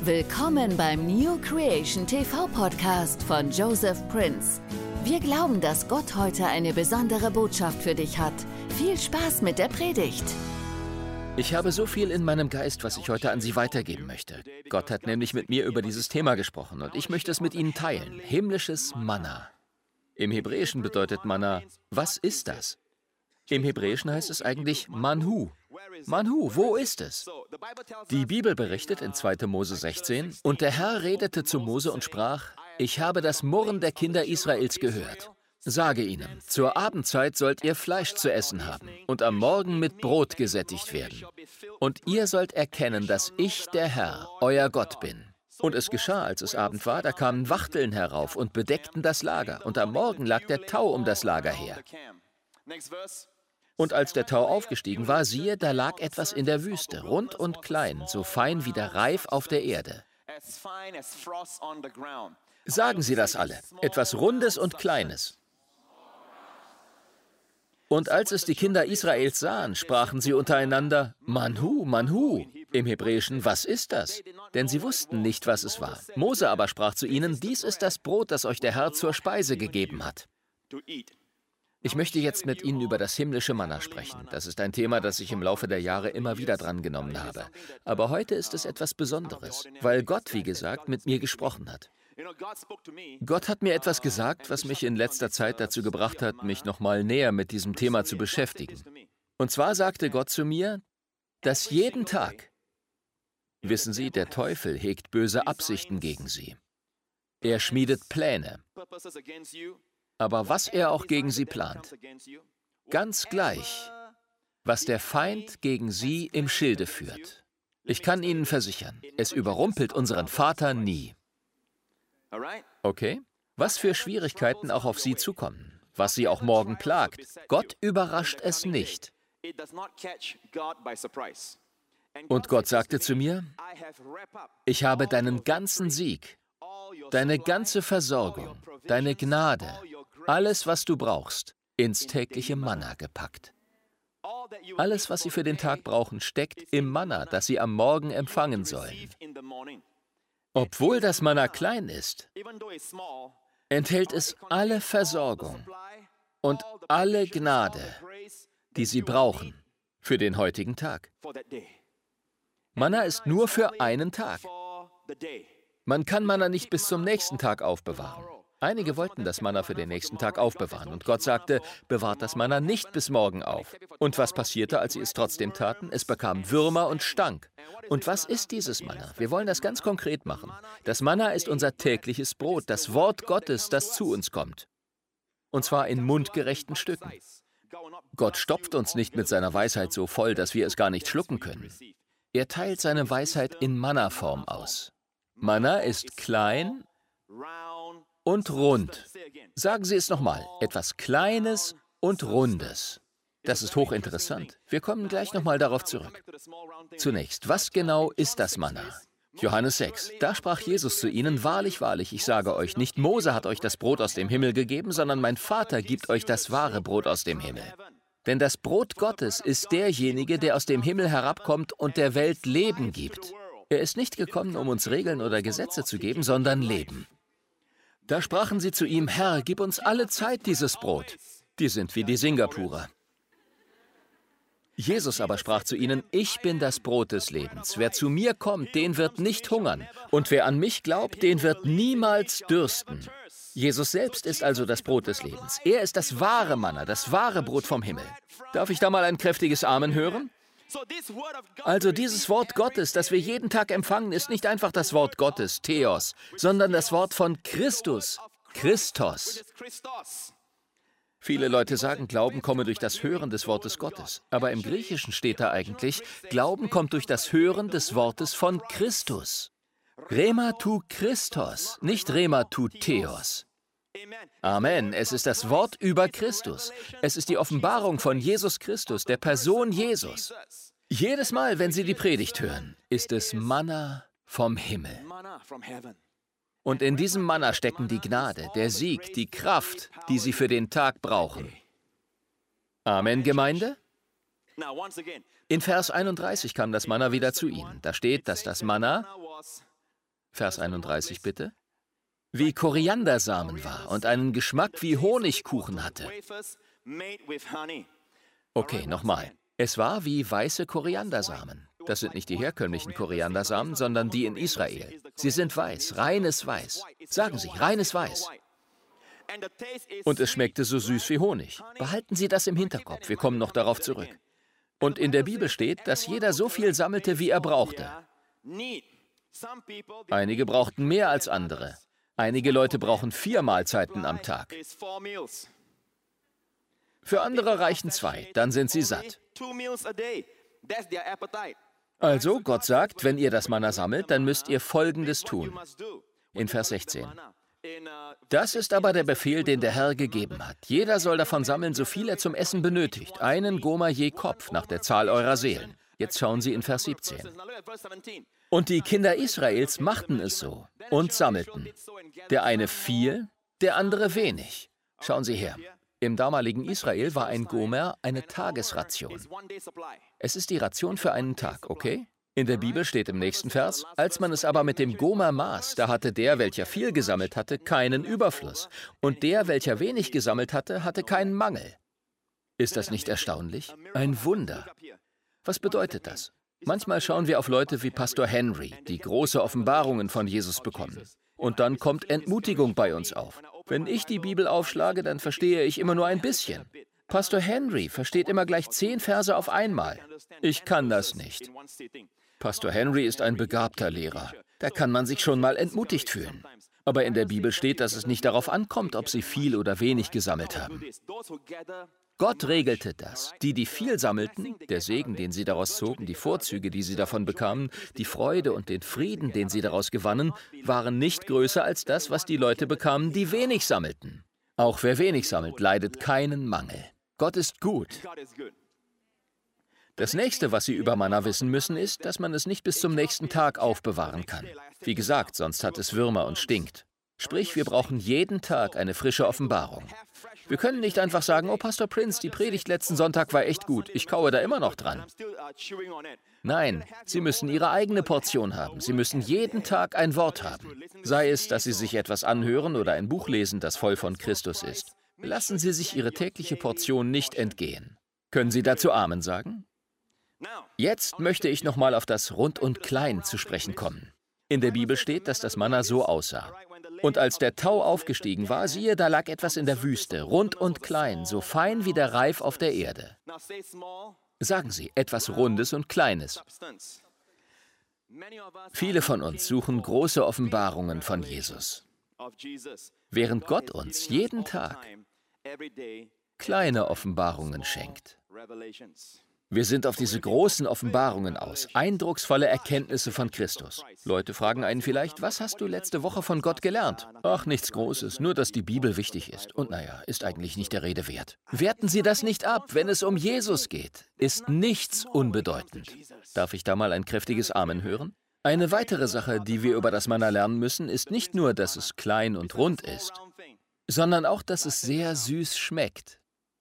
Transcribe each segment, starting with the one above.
Willkommen beim New Creation TV Podcast von Joseph Prince. Wir glauben, dass Gott heute eine besondere Botschaft für dich hat. Viel Spaß mit der Predigt. Ich habe so viel in meinem Geist, was ich heute an Sie weitergeben möchte. Gott hat nämlich mit mir über dieses Thema gesprochen und ich möchte es mit Ihnen teilen. Himmlisches Manna. Im Hebräischen bedeutet Manna, was ist das? Im Hebräischen heißt es eigentlich Manhu. Manhu, wo ist es? Die Bibel berichtet in 2. Mose 16, und der Herr redete zu Mose und sprach, ich habe das Murren der Kinder Israels gehört. Sage ihnen, zur Abendzeit sollt ihr Fleisch zu essen haben und am Morgen mit Brot gesättigt werden. Und ihr sollt erkennen, dass ich, der Herr, euer Gott bin. Und es geschah, als es Abend war, da kamen Wachteln herauf und bedeckten das Lager, und am Morgen lag der Tau um das Lager her. Und als der Tau aufgestiegen war, siehe, da lag etwas in der Wüste, rund und klein, so fein wie der Reif auf der Erde. Sagen Sie das alle, etwas Rundes und Kleines. Und als es die Kinder Israels sahen, sprachen sie untereinander, Manhu, Manhu. Im Hebräischen, was ist das? Denn sie wussten nicht, was es war. Mose aber sprach zu ihnen, dies ist das Brot, das euch der Herr zur Speise gegeben hat. Ich möchte jetzt mit Ihnen über das himmlische Manna sprechen. Das ist ein Thema, das ich im Laufe der Jahre immer wieder drangenommen habe. Aber heute ist es etwas Besonderes, weil Gott, wie gesagt, mit mir gesprochen hat. Gott hat mir etwas gesagt, was mich in letzter Zeit dazu gebracht hat, mich nochmal näher mit diesem Thema zu beschäftigen. Und zwar sagte Gott zu mir, dass jeden Tag, wissen Sie, der Teufel hegt böse Absichten gegen Sie. Er schmiedet Pläne. Aber was er auch gegen Sie plant, ganz gleich, was der Feind gegen Sie im Schilde führt. Ich kann Ihnen versichern, es überrumpelt unseren Vater nie. Okay? Was für Schwierigkeiten auch auf Sie zukommen, was Sie auch morgen plagt, Gott überrascht es nicht. Und Gott sagte zu mir, ich habe deinen ganzen Sieg, deine ganze Versorgung, deine Gnade, alles, was du brauchst, ins tägliche Manna gepackt. Alles, was Sie für den Tag brauchen, steckt im Manna, das Sie am Morgen empfangen sollen. Obwohl das Manna klein ist, enthält es alle Versorgung und alle Gnade, die Sie brauchen für den heutigen Tag. Manna ist nur für einen Tag. Man kann Manna nicht bis zum nächsten Tag aufbewahren. Einige wollten das Manna für den nächsten Tag aufbewahren und Gott sagte, bewahrt das Manna nicht bis morgen auf. Und was passierte, als sie es trotzdem taten? Es bekam Würmer und stank. Und was ist dieses Manna? Wir wollen das ganz konkret machen. Das Manna ist unser tägliches Brot, das Wort Gottes, das zu uns kommt. Und zwar in mundgerechten Stücken. Gott stopft uns nicht mit seiner Weisheit so voll, dass wir es gar nicht schlucken können. Er teilt seine Weisheit in Manna-Form aus. Manna ist klein und rund. Sagen Sie es nochmal, etwas Kleines und Rundes. Das ist hochinteressant. Wir kommen gleich nochmal darauf zurück. Zunächst, was genau ist das Manna? Johannes 6. Da sprach Jesus zu ihnen, wahrlich, wahrlich, ich sage euch, nicht Mose hat euch das Brot aus dem Himmel gegeben, sondern mein Vater gibt euch das wahre Brot aus dem Himmel. Denn das Brot Gottes ist derjenige, der aus dem Himmel herabkommt und der Welt Leben gibt. Er ist nicht gekommen, um uns Regeln oder Gesetze zu geben, sondern Leben. Da sprachen sie zu ihm, Herr, gib uns alle Zeit dieses Brot. Die sind wie die Singapurer. Jesus aber sprach zu ihnen, ich bin das Brot des Lebens. Wer zu mir kommt, den wird nicht hungern. Und wer an mich glaubt, den wird niemals dürsten. Jesus selbst ist also das Brot des Lebens. Er ist das wahre Manna, das wahre Brot vom Himmel. Darf ich da mal ein kräftiges Amen hören? Also dieses Wort Gottes, das wir jeden Tag empfangen, ist nicht einfach das Wort Gottes, Theos, sondern das Wort von Christus, Christos. Viele Leute sagen, Glauben komme durch das Hören des Wortes Gottes. Aber im Griechischen steht da eigentlich, Glauben kommt durch das Hören des Wortes von Christus. Rema tu Christos, nicht Rema tu Theos. Amen. Es ist das Wort über Christus. Es ist die Offenbarung von Jesus Christus, der Person Jesus. Jedes Mal, wenn Sie die Predigt hören, ist es Manna vom Himmel. Und in diesem Manna stecken die Gnade, der Sieg, die Kraft, die Sie für den Tag brauchen. Amen, Gemeinde? In Vers 31 kam das Manna wieder zu ihnen. Da steht, dass das Manna Vers 31 bitte. Wie Koriandersamen war und einen Geschmack wie Honigkuchen hatte. Okay, nochmal. Es war wie weiße Koriandersamen. Das sind nicht die herkömmlichen Koriandersamen, sondern die in Israel. Sie sind weiß, reines Weiß. Sagen Sie, reines Weiß. Und es schmeckte so süß wie Honig. Behalten Sie das im Hinterkopf, wir kommen noch darauf zurück. Und in der Bibel steht, dass jeder so viel sammelte, wie er brauchte. Einige brauchten mehr als andere. Einige Leute brauchen 4 Mahlzeiten am Tag. Für andere reichen 2, dann sind sie satt. Also, Gott sagt, wenn ihr das Manna sammelt, dann müsst ihr Folgendes tun. In Vers 16. Das ist aber der Befehl, den der Herr gegeben hat. Jeder soll davon sammeln, so viel er zum Essen benötigt. Einen Gomer je Kopf, nach der Zahl eurer Seelen. Jetzt schauen Sie in Vers 17. Und die Kinder Israels machten es so und sammelten. Der eine viel, der andere wenig. Schauen Sie her. Im damaligen Israel war ein Gomer eine Tagesration. Es ist die Ration für einen Tag, okay? In der Bibel steht im nächsten Vers, als man es aber mit dem Gomer maß, da hatte der, welcher viel gesammelt hatte, keinen Überfluss. Und der, welcher wenig gesammelt hatte, hatte keinen Mangel. Ist das nicht erstaunlich? Ein Wunder. Was bedeutet das? Manchmal schauen wir auf Leute wie Pastor Henry, die große Offenbarungen von Jesus bekommen. Und dann kommt Entmutigung bei uns auf. Wenn ich die Bibel aufschlage, dann verstehe ich immer nur ein bisschen. Pastor Henry versteht immer gleich 10 Verse auf einmal. Ich kann das nicht. Pastor Henry ist ein begabter Lehrer. Da kann man sich schon mal entmutigt fühlen. Aber in der Bibel steht, dass es nicht darauf ankommt, ob sie viel oder wenig gesammelt haben. Gott regelte das. Die viel sammelten, der Segen, den sie daraus zogen, die Vorzüge, die sie davon bekamen, die Freude und den Frieden, den sie daraus gewannen, waren nicht größer als das, was die Leute bekamen, die wenig sammelten. Auch wer wenig sammelt, leidet keinen Mangel. Gott ist gut. Das nächste, was Sie über Manna wissen müssen, ist, dass man es nicht bis zum nächsten Tag aufbewahren kann. Wie gesagt, sonst hat es Würmer und stinkt. Sprich, wir brauchen jeden Tag eine frische Offenbarung. Wir können nicht einfach sagen, oh Pastor Prince, die Predigt letzten Sonntag war echt gut, ich kaue da immer noch dran. Nein, Sie müssen Ihre eigene Portion haben. Sie müssen jeden Tag ein Wort haben. Sei es, dass Sie sich etwas anhören oder ein Buch lesen, das voll von Christus ist. Lassen Sie sich Ihre tägliche Portion nicht entgehen. Können Sie dazu Amen sagen? Jetzt möchte ich nochmal auf das Rund und Klein zu sprechen kommen. In der Bibel steht, dass das Manna so aussah. Und als der Tau aufgestiegen war, siehe, da lag etwas in der Wüste, rund und klein, so fein wie der Reif auf der Erde. Sagen Sie, etwas Rundes und Kleines. Viele von uns suchen große Offenbarungen von Jesus, während Gott uns jeden Tag kleine Offenbarungen schenkt. Wir sind auf diese großen Offenbarungen aus, eindrucksvolle Erkenntnisse von Christus. Leute fragen einen vielleicht, was hast du letzte Woche von Gott gelernt? Ach, nichts Großes, nur dass die Bibel wichtig ist. Und naja, ist eigentlich nicht der Rede wert. Werten Sie das nicht ab, wenn es um Jesus geht, ist nichts unbedeutend. Darf ich da mal ein kräftiges Amen hören? Eine weitere Sache, die wir über das Manna lernen müssen, ist nicht nur, dass es klein und rund ist, sondern auch, dass es sehr süß schmeckt.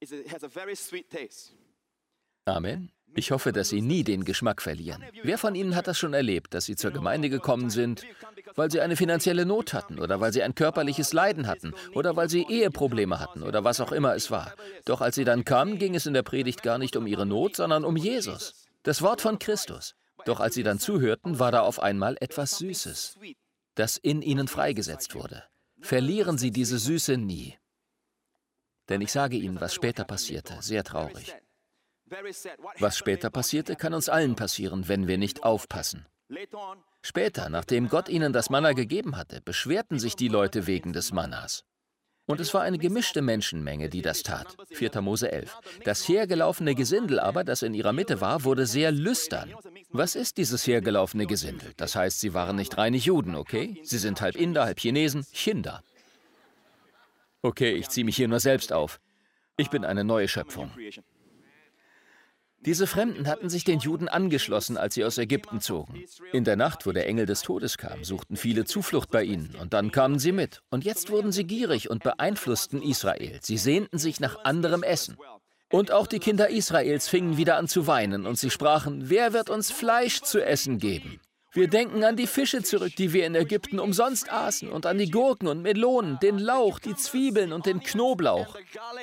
Amen. Ich hoffe, dass Sie nie den Geschmack verlieren. Wer von Ihnen hat das schon erlebt, dass Sie zur Gemeinde gekommen sind, weil Sie eine finanzielle Not hatten oder weil Sie ein körperliches Leiden hatten oder weil Sie Eheprobleme hatten oder was auch immer es war. Doch als Sie dann kamen, ging es in der Predigt gar nicht um Ihre Not, sondern um Jesus, das Wort von Christus. Doch als Sie dann zuhörten, war da auf einmal etwas Süßes, das in Ihnen freigesetzt wurde. Verlieren Sie diese Süße nie. Denn ich sage Ihnen, was später passierte, sehr traurig. Was später passierte, kann uns allen passieren, wenn wir nicht aufpassen. Später, nachdem Gott ihnen das Manna gegeben hatte, beschwerten sich die Leute wegen des Mannas. Und es war eine gemischte Menschenmenge, die das tat. 4. Mose 11. Das hergelaufene Gesindel aber, das in ihrer Mitte war, wurde sehr lüstern. Was ist dieses hergelaufene Gesindel? Das heißt, sie waren nicht reine Juden, okay? Sie sind halb Inder, halb Chinesen, Chinder. Okay, ich ziehe mich hier nur selbst auf. Ich bin eine neue Schöpfung. Diese Fremden hatten sich den Juden angeschlossen, als sie aus Ägypten zogen. In der Nacht, wo der Engel des Todes kam, suchten viele Zuflucht bei ihnen und dann kamen sie mit. Und jetzt wurden sie gierig und beeinflussten Israel. Sie sehnten sich nach anderem Essen. Und auch die Kinder Israels fingen wieder an zu weinen und sie sprachen, wer wird uns Fleisch zu essen geben? Wir denken an die Fische zurück, die wir in Ägypten umsonst aßen, und an die Gurken und Melonen, den Lauch, die Zwiebeln und den Knoblauch.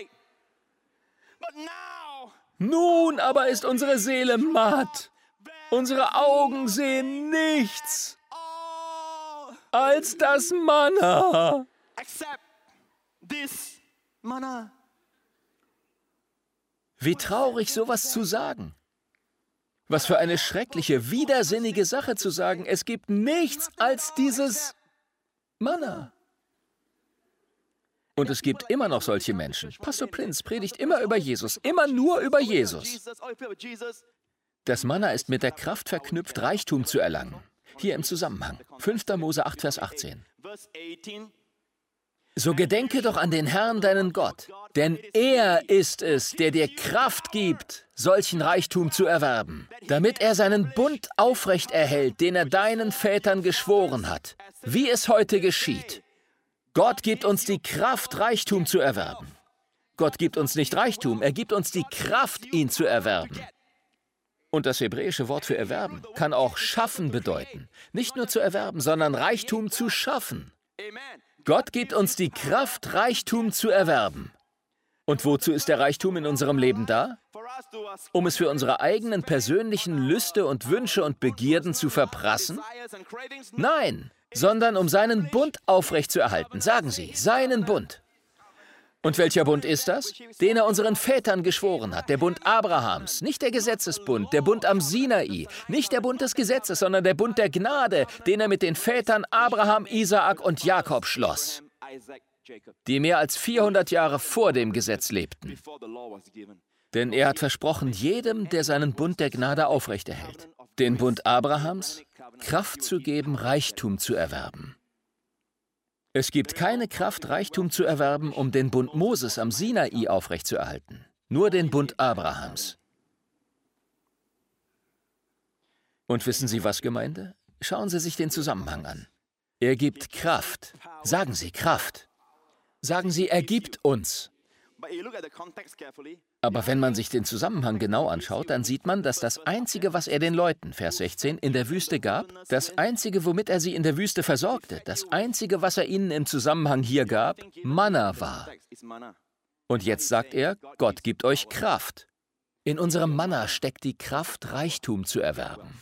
Nun aber ist unsere Seele matt. Unsere Augen sehen nichts als das Manna. Wie traurig, sowas zu sagen. Was für eine schreckliche, widersinnige Sache zu sagen. Es gibt nichts als dieses Manna. Und es gibt immer noch solche Menschen. Pastor Prince predigt immer über Jesus, immer nur über Jesus. Das Manna ist mit der Kraft verknüpft, Reichtum zu erlangen. Hier im Zusammenhang. 5. Mose 8, Vers 18. So gedenke doch an den Herrn, deinen Gott, denn er ist es, der dir Kraft gibt, solchen Reichtum zu erwerben, damit er seinen Bund aufrecht erhält, den er deinen Vätern geschworen hat, wie es heute geschieht. Gott gibt uns die Kraft, Reichtum zu erwerben. Gott gibt uns nicht Reichtum, er gibt uns die Kraft, ihn zu erwerben. Und das hebräische Wort für erwerben kann auch schaffen bedeuten. Nicht nur zu erwerben, sondern Reichtum zu schaffen. Gott gibt uns die Kraft, Reichtum zu erwerben. Und wozu ist der Reichtum in unserem Leben da? Um es für unsere eigenen persönlichen Lüste und Wünsche und Begierden zu verprassen? Nein, sondern um seinen Bund aufrechtzuerhalten. Sagen Sie, seinen Bund. Und welcher Bund ist das? Den er unseren Vätern geschworen hat, der Bund Abrahams, nicht der Gesetzesbund, der Bund am Sinai, nicht der Bund des Gesetzes, sondern der Bund der Gnade, den er mit den Vätern Abraham, Isaak und Jakob schloss, die mehr als 400 Jahre vor dem Gesetz lebten. Denn er hat versprochen, jedem, der seinen Bund der Gnade aufrechterhält, den Bund Abrahams, Kraft zu geben, Reichtum zu erwerben. Es gibt keine Kraft, Reichtum zu erwerben, um den Bund Moses am Sinai aufrechtzuerhalten. Nur den Bund Abrahams. Und wissen Sie was, Gemeinde? Schauen Sie sich den Zusammenhang an. Er gibt Kraft. Sagen Sie Kraft. Sagen Sie, er gibt uns. Aber wenn man sich den Zusammenhang genau anschaut, dann sieht man, dass das Einzige, was er den Leuten, Vers 16, in der Wüste gab, das Einzige, womit er sie in der Wüste versorgte, das Einzige, was er ihnen im Zusammenhang hier gab, Manna war. Und jetzt sagt er, Gott gibt euch Kraft. In unserem Manna steckt die Kraft, Reichtum zu erwerben.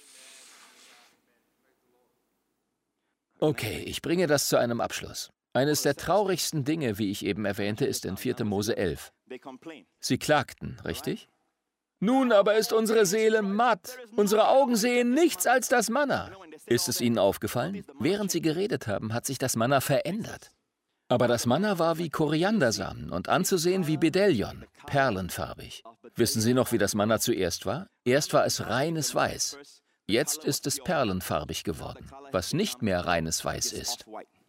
Okay, ich bringe das zu einem Abschluss. Eines der traurigsten Dinge, wie ich eben erwähnte, ist in 4. Mose 11. Sie klagten, richtig? Nun aber ist unsere Seele matt. Unsere Augen sehen nichts als das Manna. Ist es Ihnen aufgefallen? Während Sie geredet haben, hat sich das Manna verändert. Aber das Manna war wie Koriandersamen und anzusehen wie Bdellion, perlenfarbig. Wissen Sie noch, wie das Manna zuerst war? Erst war es reines Weiß. Jetzt ist es perlenfarbig geworden, was nicht mehr reines Weiß ist.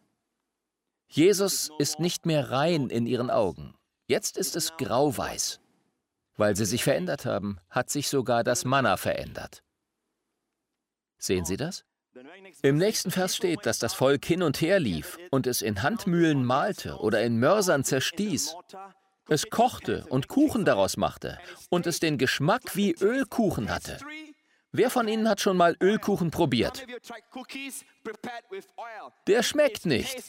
Jesus ist nicht mehr rein in ihren Augen. Jetzt ist es grauweiß. Weil sie sich verändert haben, hat sich sogar das Manna verändert. Sehen Sie das? Im nächsten Vers steht, dass das Volk hin und her lief und es in Handmühlen mahlte oder in Mörsern zerstieß. Es kochte und Kuchen daraus machte und es den Geschmack wie Ölkuchen hatte. Wer von Ihnen hat schon mal Ölkuchen probiert? Der schmeckt nicht.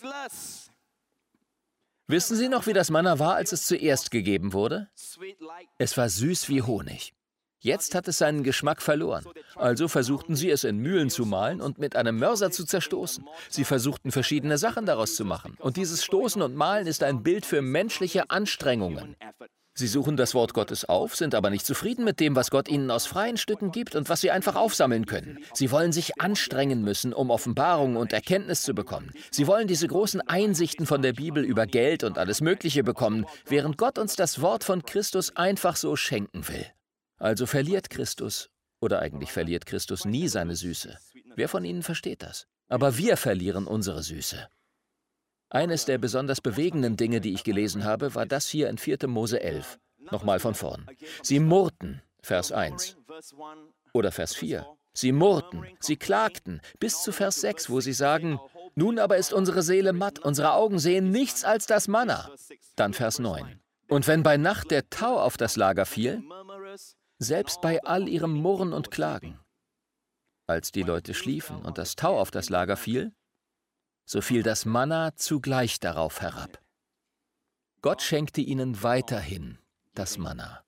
Wissen Sie noch, wie das Manna war, als es zuerst gegeben wurde? Es war süß wie Honig. Jetzt hat es seinen Geschmack verloren. Also versuchten sie, es in Mühlen zu mahlen und mit einem Mörser zu zerstoßen. Sie versuchten, verschiedene Sachen daraus zu machen. Und dieses Stoßen und Mahlen ist ein Bild für menschliche Anstrengungen. Sie suchen das Wort Gottes auf, sind aber nicht zufrieden mit dem, was Gott ihnen aus freien Stücken gibt und was sie einfach aufsammeln können. Sie wollen sich anstrengen müssen, um Offenbarung und Erkenntnis zu bekommen. Sie wollen diese großen Einsichten von der Bibel über Geld und alles Mögliche bekommen, während Gott uns das Wort von Christus einfach so schenken will. Also verliert Christus, oder eigentlich verliert Christus nie seine Süße. Wer von Ihnen versteht das? Aber wir verlieren unsere Süße. Eines der besonders bewegenden Dinge, die ich gelesen habe, war das hier in 4. Mose 11. Nochmal von vorn. Sie murrten, Vers 1. Oder Vers 4. Sie murrten, sie klagten, bis zu Vers 6, wo sie sagen, nun aber ist unsere Seele matt, unsere Augen sehen nichts als das Manna. Dann Vers 9. Und wenn bei Nacht der Tau auf das Lager fiel, selbst bei all ihrem Murren und Klagen. als die Leute schliefen und das Tau auf das Lager fiel, so fiel das Manna zugleich darauf herab. Gott schenkte ihnen weiterhin das Manna.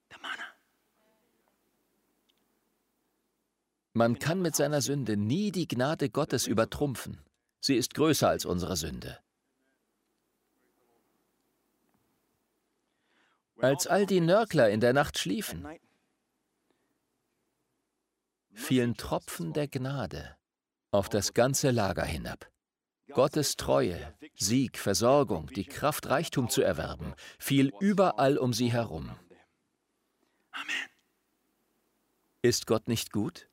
Man kann mit seiner Sünde nie die Gnade Gottes übertrumpfen. Sie ist größer als unsere Sünde. Als all die Nörgler in der Nacht schliefen, fielen Tropfen der Gnade auf das ganze Lager hinab. Gottes Treue, Sieg, Versorgung, die Kraft, Reichtum zu erwerben, fiel überall um sie herum. Ist Gott nicht gut?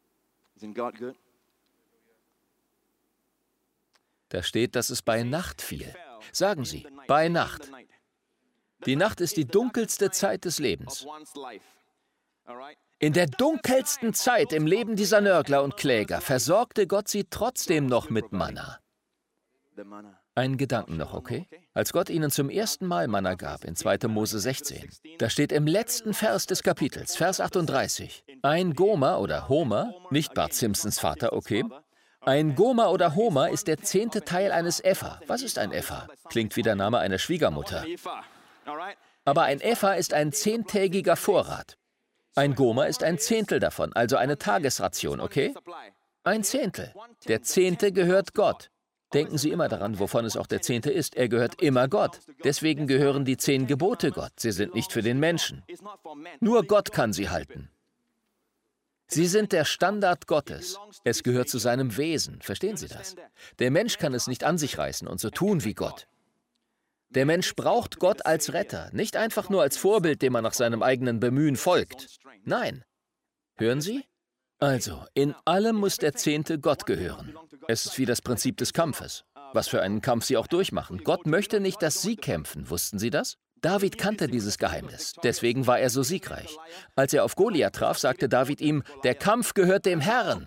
Da steht, dass es bei Nacht fiel. Sagen Sie, bei Nacht. Die Nacht ist die dunkelste Zeit des Lebens. In der dunkelsten Zeit im Leben dieser Nörgler und Kläger versorgte Gott sie trotzdem noch mit Manna. Einen Gedanken noch, okay? Als Gott ihnen zum ersten Mal Manna gab, in 2. Mose 16, da steht im letzten Vers des Kapitels, Vers 38, ein Gomer oder Homer, nicht Bart Simpsons Vater, okay? Ein Gomer oder Homer ist der 10. Teil eines Epha. Was ist ein Epha? Klingt wie der Name einer Schwiegermutter. Aber ein Epha ist ein 10-tägiger Vorrat. Ein Gomer ist ein Zehntel davon, also eine Tagesration, okay? Ein Zehntel. Der 10. gehört Gott. Denken Sie immer daran, wovon es auch der 10. ist. Er gehört immer Gott. Deswegen gehören die 10 Gebote Gott. Sie sind nicht für den Menschen. Nur Gott kann sie halten. Sie sind der Standard Gottes. Es gehört zu seinem Wesen. Verstehen Sie das? Der Mensch kann es nicht an sich reißen und so tun wie Gott. Der Mensch braucht Gott als Retter, nicht einfach nur als Vorbild, dem er nach seinem eigenen Bemühen folgt. Nein. Hören Sie? Also, in allem muss der 10. Gott gehören. Es ist wie das Prinzip des Kampfes. Was für einen Kampf Sie auch durchmachen. Gott möchte nicht, dass Sie kämpfen. Wussten Sie das? David kannte dieses Geheimnis. Deswegen war er so siegreich. Als er auf Goliath traf, sagte David ihm, der Kampf gehört dem Herrn.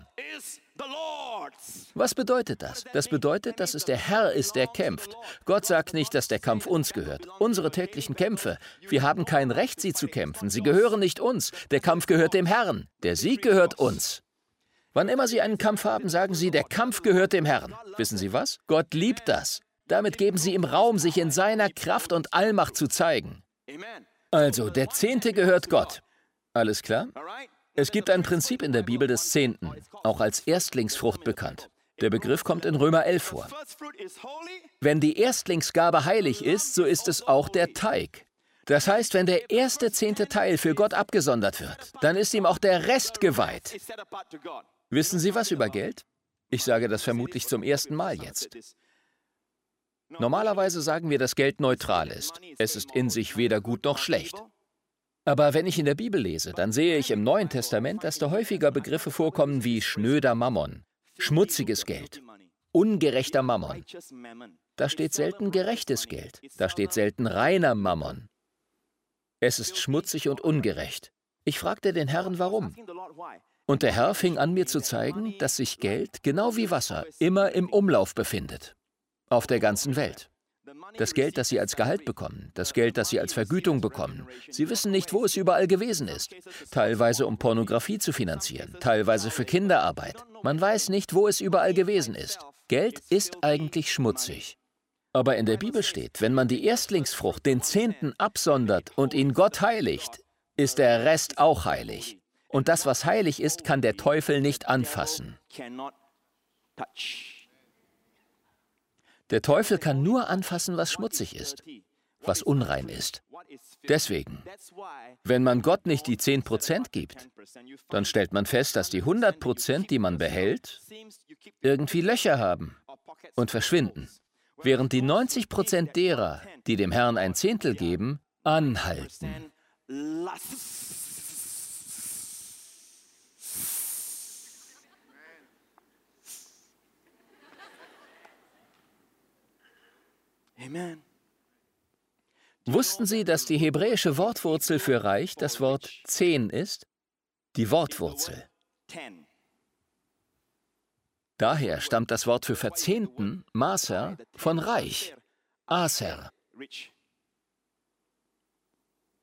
Was bedeutet das? Das bedeutet, dass es der Herr ist, der kämpft. Gott sagt nicht, dass der Kampf uns gehört. Unsere täglichen Kämpfe, wir haben kein Recht, sie zu kämpfen. Sie gehören nicht uns. Der Kampf gehört dem Herrn. Der Sieg gehört uns. Wann immer Sie einen Kampf haben, sagen Sie, der Kampf gehört dem Herrn. Wissen Sie was? Gott liebt das. Damit geben Sie ihm Raum, sich in seiner Kraft und Allmacht zu zeigen. Also, der 10. gehört Gott. Alles klar? Es gibt ein Prinzip in der Bibel des 10., auch als Erstlingsfrucht bekannt. Der Begriff kommt in Römer 11 vor. Wenn die Erstlingsgabe heilig ist, so ist es auch der Teig. Das heißt, wenn der erste 10. Teil für Gott abgesondert wird, dann ist ihm auch der Rest geweiht. Wissen Sie was über Geld? Ich sage das vermutlich zum ersten Mal jetzt. Normalerweise sagen wir, dass Geld neutral ist. Es ist in sich weder gut noch schlecht. Aber wenn ich in der Bibel lese, dann sehe ich im Neuen Testament, dass da häufiger Begriffe vorkommen wie schnöder Mammon, schmutziges Geld, ungerechter Mammon. Da steht selten gerechtes Geld, da steht selten reiner Mammon. Es ist schmutzig und ungerecht. Ich fragte den Herrn, warum. Und der Herr fing an, mir zu zeigen, dass sich Geld, genau wie Wasser, immer im Umlauf befindet. Auf der ganzen Welt. Das Geld, das Sie als Gehalt bekommen, das Geld, das Sie als Vergütung bekommen. Sie wissen nicht, wo es überall gewesen ist. Teilweise, um Pornografie zu finanzieren, teilweise für Kinderarbeit. Man weiß nicht, wo es überall gewesen ist. Geld ist eigentlich schmutzig. Aber in der Bibel steht, wenn man die Erstlingsfrucht, den 10. absondert und ihn Gott heiligt, ist der Rest auch heilig. Und das, was heilig ist, kann der Teufel nicht anfassen. Der Teufel kann nur anfassen, was schmutzig ist, was unrein ist. Deswegen, wenn man Gott nicht die 10% gibt, dann stellt man fest, dass die 100%, die man behält, irgendwie Löcher haben und verschwinden, während die 90% derer, die dem Herrn ein Zehntel geben, anhalten. Amen. Wussten Sie, dass die hebräische Wortwurzel für reich das Wort 10 ist? Die Wortwurzel. Daher stammt das Wort für Verzehnten, Maser, von reich, Aser.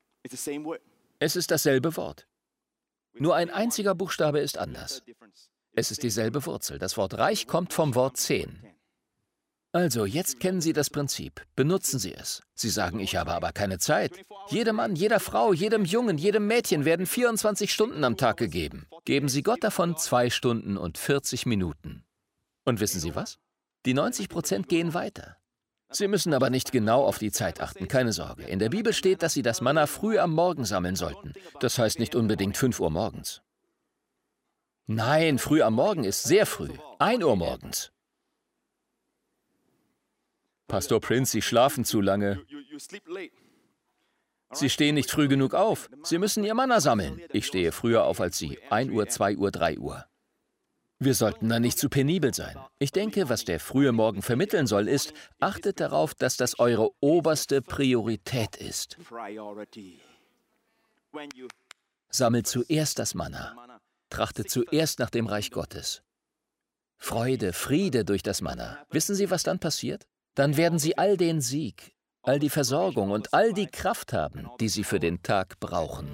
Es ist dasselbe Wort. Nur ein einziger Buchstabe ist anders. Es ist dieselbe Wurzel. Das Wort reich kommt vom Wort 10. Also, jetzt kennen Sie das Prinzip. Benutzen Sie es. Sie sagen, ich habe aber keine Zeit. Jedem Mann, jeder Frau, jedem Jungen, jedem Mädchen werden 24 Stunden am Tag gegeben. Geben Sie Gott davon 2 Stunden und 40 Minuten. Und wissen Sie was? Die 90% gehen weiter. Sie müssen aber nicht genau auf die Zeit achten, keine Sorge. In der Bibel steht, dass Sie das Manna früh am Morgen sammeln sollten. Das heißt nicht unbedingt 5 Uhr morgens. Nein, früh am Morgen ist sehr früh. 1 Uhr morgens. Pastor Prince, Sie schlafen zu lange. Sie stehen nicht früh genug auf. Sie müssen Ihr Manna sammeln. Ich stehe früher auf als Sie. 1 Uhr, 2 Uhr, 3 Uhr. Wir sollten da nicht zu penibel sein. Ich denke, was der frühe Morgen vermitteln soll, ist, achtet darauf, dass das eure oberste Priorität ist. Sammelt zuerst das Manna. Trachtet zuerst nach dem Reich Gottes. Freude, Friede durch das Manna. Wissen Sie, was dann passiert? Dann werden Sie all den Sieg, all die Versorgung und all die Kraft haben, die Sie für den Tag brauchen.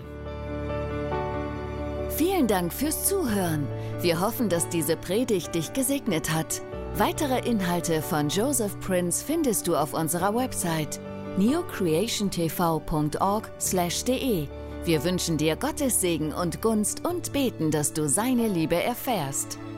Vielen Dank fürs Zuhören. Wir hoffen, dass diese Predigt dich gesegnet hat. Weitere Inhalte von Joseph Prince findest du auf unserer Website neocreationtv.org/de. Wir wünschen dir Gottes Segen und Gunst und beten, dass du seine Liebe erfährst.